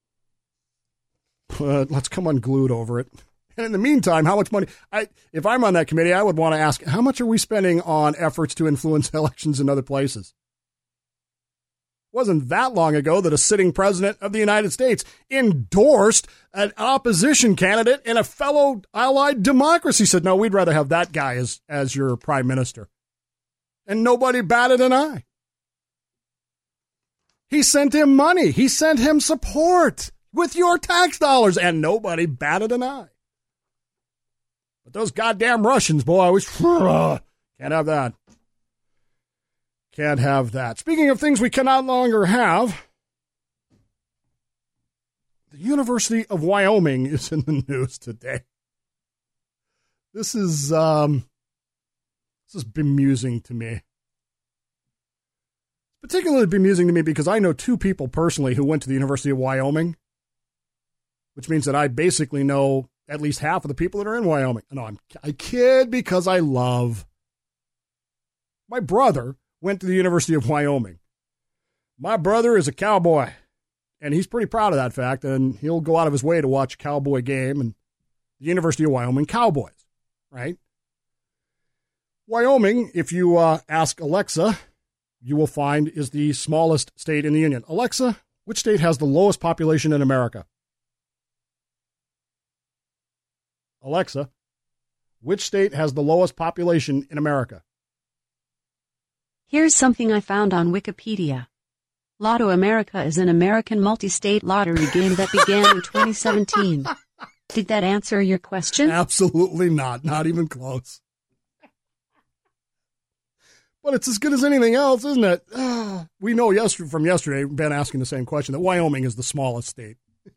But let's come unglued over it. And in the meantime, how much money? I, if I'm on that committee, I would want to ask, how much are we spending on efforts to influence elections in other places? It wasn't that long ago that a sitting president of the United States endorsed an opposition candidate in a fellow allied democracy. Said, no, we'd rather have that guy as, as your prime minister. And nobody batted an eye. He sent him money. He sent him support with your tax dollars, and nobody batted an eye. But those goddamn Russians, boy, I wish, can't have that. Can't have that. Speaking of things we can no longer have, the University of Wyoming is in the news today. This is, um, this is bemusing to me. Particularly bemusing to me because I know two people personally who went to the University of Wyoming, which means that I basically know at least half of the people that are in Wyoming. No, I'm, I kid because I love. My brother went to the University of Wyoming. My brother is a cowboy, and he's pretty proud of that fact, and he'll go out of his way to watch a cowboy game, and the University of Wyoming Cowboys, right? Wyoming, if you uh, ask Alexa, you will find is the smallest state in the union. Alexa, which state has the lowest population in America? Alexa, which state has the lowest population in America? Here's something I found on Wikipedia. Lotto America is an American multi-state lottery game that began in twenty seventeen. Did that answer your question? Absolutely not. Not even close. But it's as good as anything else, isn't it? Uh, we know yesterday, from yesterday, Ben asking the same question, that Wyoming is the smallest state.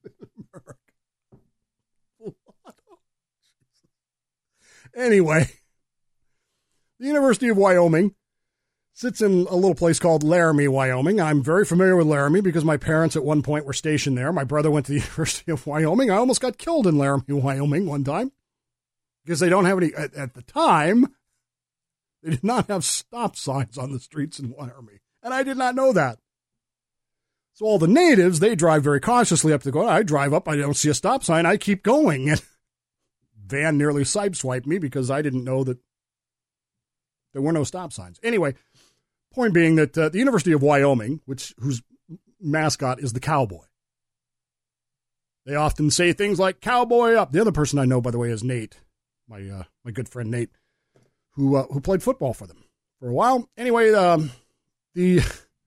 Anyway, the University of Wyoming sits in a little place called Laramie, Wyoming. I'm very familiar with Laramie because my parents at one point were stationed there. My brother went to the University of Wyoming. I almost got killed in Laramie, Wyoming one time because they don't have any, at, at the time, they did not have stop signs on the streets in Laramie. And I did not know that. So all the natives, they drive very cautiously up to go. I drive up, I don't see a stop sign, I keep going. And van nearly sideswiped me because I didn't know that there were no stop signs. Anyway, point being that uh, the University of Wyoming, which whose mascot is the cowboy, they often say things like "cowboy up." The other person I know, by the way, is Nate, my uh, my good friend Nate, who uh, who played football for them for a while. Anyway, um, the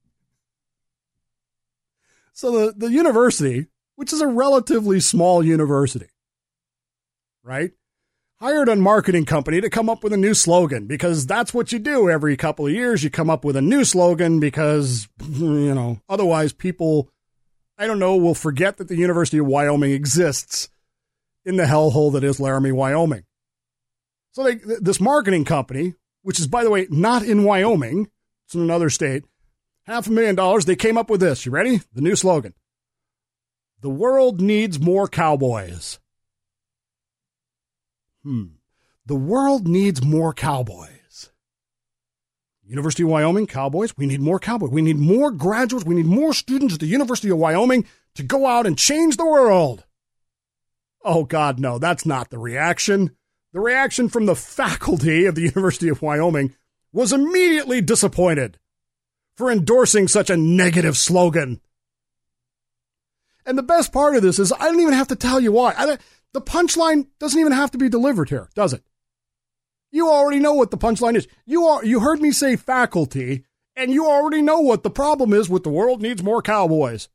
so the the university, which is a relatively small university, right, hired a marketing company to come up with a new slogan, because that's what you do every couple of years. You come up with a new slogan because, you know, otherwise people, I don't know, will forget that the University of Wyoming exists in the hellhole that is Laramie, Wyoming. So they, this marketing company, which is, by the way, not in Wyoming, it's in another state, half a million dollars, they came up with this. You ready? The new slogan. The world needs more cowboys. Hmm. The world needs more cowboys. University of Wyoming, cowboys, we need more cowboys. We need more graduates. We need more students at the University of Wyoming to go out and change the world. Oh, God, no, that's not the reaction. The reaction from the faculty of the University of Wyoming was immediately disappointed for endorsing such a negative slogan. And the best part of this is I don't even have to tell you why. I, the punchline doesn't even have to be delivered here, does it? You already know what the punchline is. You are, you heard me say faculty, and you already know what the problem is with the world needs more cowboys.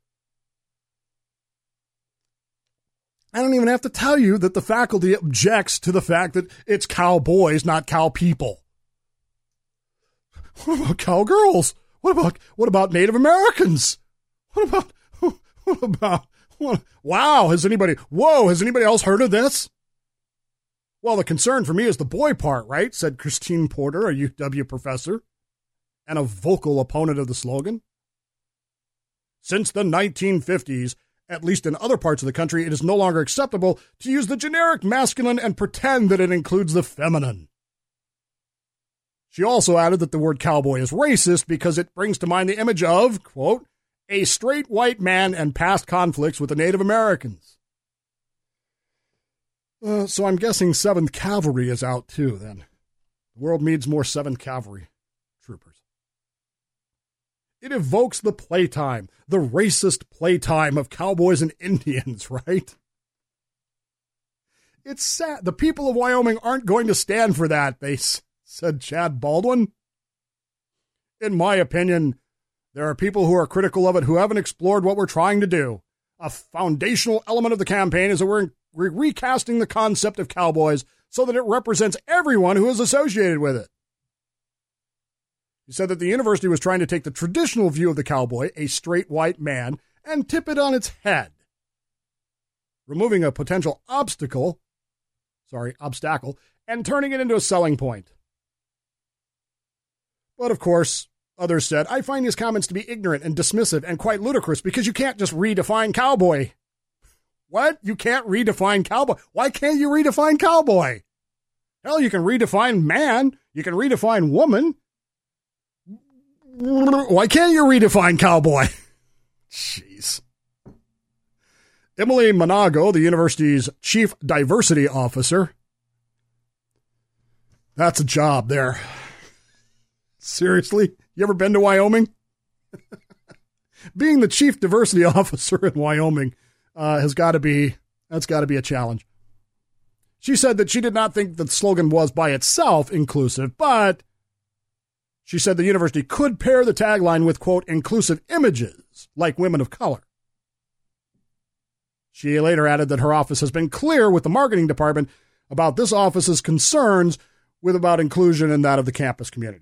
I don't even have to tell you that the faculty objects to the fact that it's cowboys, not cow people. What about cowgirls? What about what about Native Americans? What about what about what, wow, has anybody whoa, has anybody else heard of this? Well, the concern for me is the boy part, right? Said Christine Porter, a U W professor, and a vocal opponent of the slogan. Since the nineteen fifties, at least in other parts of the country, it is no longer acceptable to use the generic masculine and pretend that it includes the feminine. She also added that the word cowboy is racist because it brings to mind the image of, quote, a straight white man and past conflicts with the Native Americans. Uh, so I'm guessing seventh Cavalry is out too, then. The world needs more seventh Cavalry troopers. It evokes the playtime, the racist playtime of cowboys and Indians, right? It's sad. The people of Wyoming aren't going to stand for that, they s- said Chad Baldwin. In my opinion, there are people who are critical of it who haven't explored what we're trying to do. A foundational element of the campaign is that we're We're recasting the concept of cowboys so that it represents everyone who is associated with it. He said that the university was trying to take the traditional view of the cowboy, a straight white man, and tip it on its head, removing a potential obstacle, sorry, obstacle, and turning it into a selling point. But of course, others said, I find these comments to be ignorant and dismissive and quite ludicrous because you can't just redefine cowboy. What? You can't redefine cowboy? Why can't you redefine cowboy? Hell, you can redefine man. You can redefine woman. Why can't you redefine cowboy? Jeez. Emily Monago, the university's chief diversity officer. That's a job there. Seriously? You ever been to Wyoming? Being the chief diversity officer in Wyoming Uh, has got to be, that's got to be a challenge. She said that she did not think the slogan was by itself inclusive, but she said the university could pair the tagline with, quote, inclusive images, like women of color. She later added that her office has been clear with the marketing department about this office's concerns with about inclusion in that of the campus community.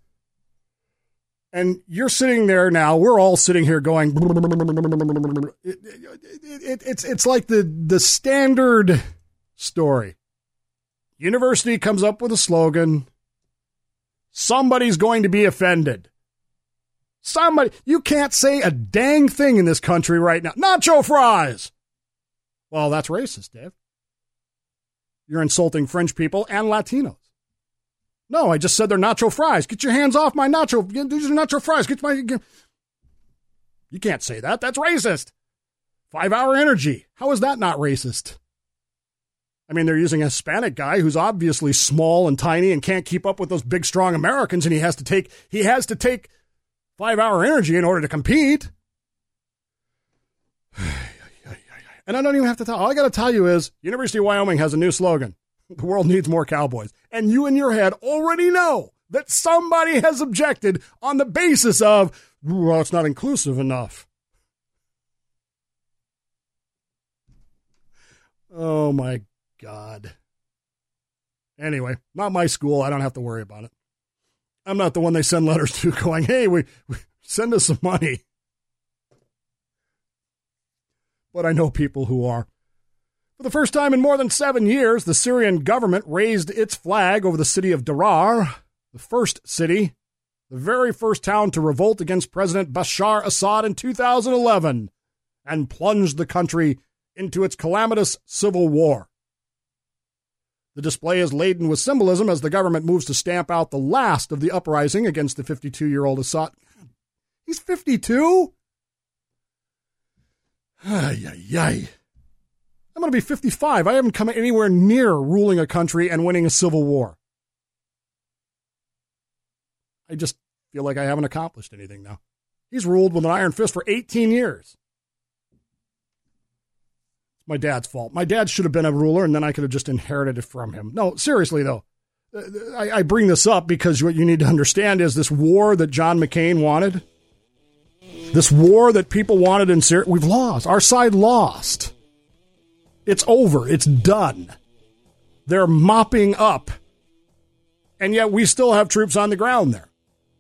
And you're sitting there now, we're all sitting here going, it, it, it, it's it's like the, the standard story. University comes up with a slogan. Somebody's going to be offended. Somebody, you can't say a dang thing in this country right now. Nacho fries. Well, that's racist, Dave. You're insulting French people and Latinos. No, I just said they're nacho fries. Get your hands off my nacho. These are nacho fries. Get my. Get... You can't say that. That's racist. Five hour energy. How is that not racist? I mean, they're using a Hispanic guy who's obviously small and tiny and can't keep up with those big, strong Americans, and he has to take he has to take five hour energy in order to compete. And I don't even have to tell. All I got to tell you is University of Wyoming has a new slogan. The world needs more cowboys. And you in your head already know that somebody has objected on the basis of, well, it's not inclusive enough. Oh, my God. Anyway, not my school. I don't have to worry about it. I'm not the one they send letters to going, hey, we, we send us some money. But I know people who are. For the first time in more than seven years, the Syrian government raised its flag over the city of Darar, the first city, the very first town to revolt against President Bashar Assad in two thousand eleven, and plunged the country into its calamitous civil war. The display is laden with symbolism as the government moves to stamp out the last of the uprising against the fifty-two-year-old Assad. He's fifty-two? Ay, ay, ay. I'm going to be fifty-five. I haven't come anywhere near ruling a country and winning a civil war. I just feel like I haven't accomplished anything now. He's ruled with an iron fist for eighteen years. It's my dad's fault. My dad should have been a ruler, and then I could have just inherited it from him. No, seriously, though. I, I bring this up because what you need to understand is this war that John McCain wanted, this war that people wanted in Syria, we've lost. Our side lost. It's over. It's done. They're mopping up. And yet we still have troops on the ground there.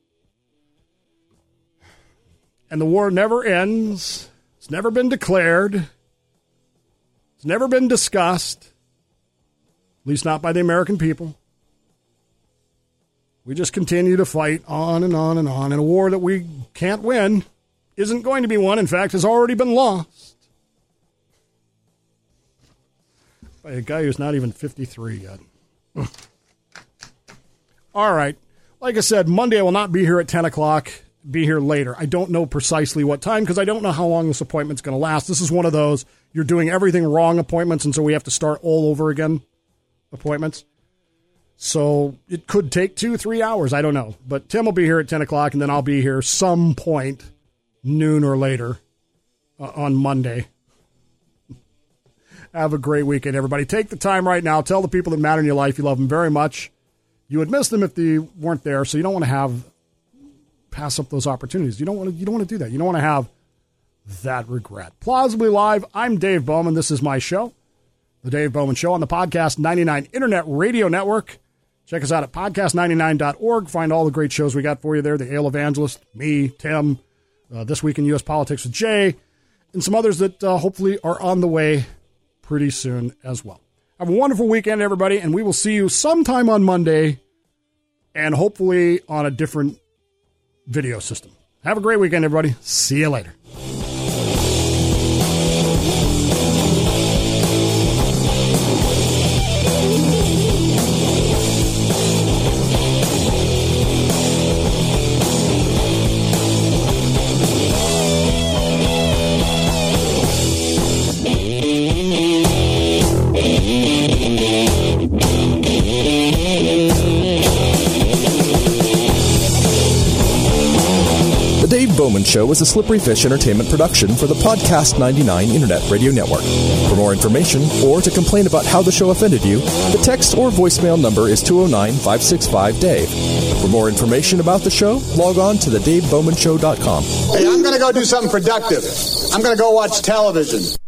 And the war never ends. It's never been declared. It's never been discussed. At least not by the American people. We just continue to fight on and on and on in a war that we can't win, isn't going to be won, in fact, has already been lost. By a guy who's not even fifty-three yet. All right. Like I said, Monday I will not be here at ten o'clock. Be here later. I don't know precisely what time because I don't know how long this appointment's going to last. This is one of those you're doing everything wrong appointments, and so we have to start all over again appointments. So it could take two, three hours. I don't know. But Tim will be here at ten o'clock, and then I'll be here some point, noon or later, uh, on Monday. Have a great weekend, everybody. Take the time right now. Tell the people that matter in your life you love them very much. You would miss them if they weren't there, so you don't want to have pass up those opportunities. You don't want to. You don't want to do that. You don't want to have that regret. Plausibly Live. I'm Dave Bowman. This is my show, The Dave Bowman Show, on the Podcast ninety-nine Internet Radio Network. Check us out at podcast ninety-nine dot org. Find all the great shows we got for you there. The Ale Evangelist, me, Tim, uh, This Week in U S Politics with Jay, and some others that uh, hopefully are on the way pretty soon as well. Have a wonderful weekend, everybody, and we will see you sometime on Monday and hopefully on a different video system. Have a great weekend, everybody. See you later. Dave Bowman Show is a Slippery Fish Entertainment production for the Podcast ninety-nine Internet Radio Network. For more information or to complain about how the show offended you, the text or voicemail number is two oh nine, five six five, Dave. For more information about the show, log on to the dave bowman show dot com. Hey, I'm going to go do something productive. I'm going to go watch television.